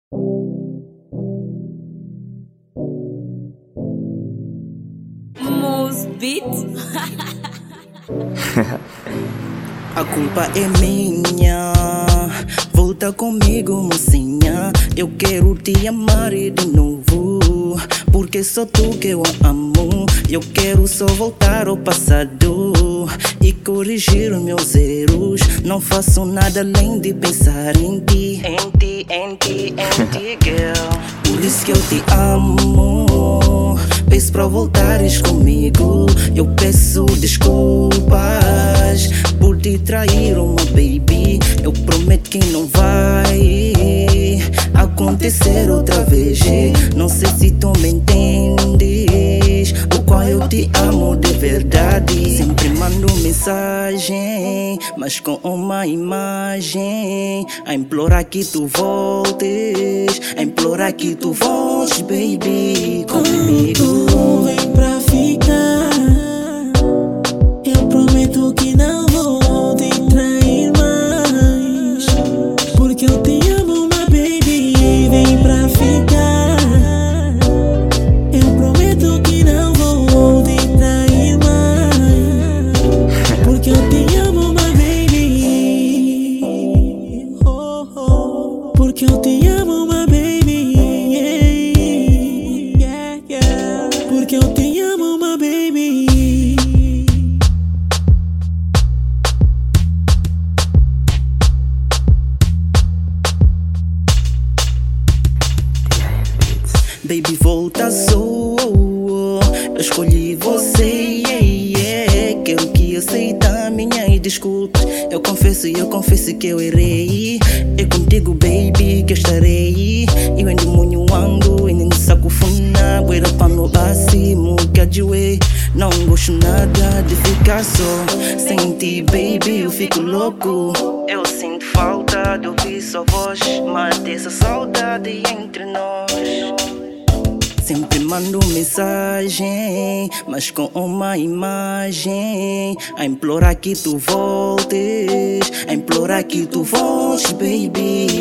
Mosbeat. A culpa é minha. Volta comigo, mocinha. Eu quero te amar de novo, porque só tu que eu amo. Eu quero só voltar ao passado e corrigir os meus erros. Não faço nada além de pensar em ti, girl. Por isso que eu te amo. Peço pra voltares comigo. Eu peço desculpas por te trair, uma baby. Eu prometo que não vai acontecer outra vez. Não sei se tu me entendes, o qual eu te amo de verdade. Sempre mando mensagem, mas com uma imagem, a implorar que tu voltes, a implorar que tu voltes, baby, comigo. Tu vem pra ficar, eu prometo que não vou te trair mais, porque eu te amo, my baby. Vem pra ficar, eu prometo que não vou te trair mais, porque eu te amo, my baby. Oh, oh, porque eu te amo, my baby. Porque eu te amo, my baby. Baby, volta só. Eu escolhi você, Quero que aceita minhas desculpas. Eu confesso que eu errei. É contigo, baby, que eu estarei. Eu ainda munho ando, ainda no saco funa. Buera pano bássimo, que adjoei. Não gosto nada de ficar só. Sem ti, baby, eu fico louco. Eu sinto falta de ouvir sua voz, mate essa saudade entre nós. Sempre mando mensagem, mas com uma imagem, a implorar que tu voltes, a implorar que tu voltes, baby,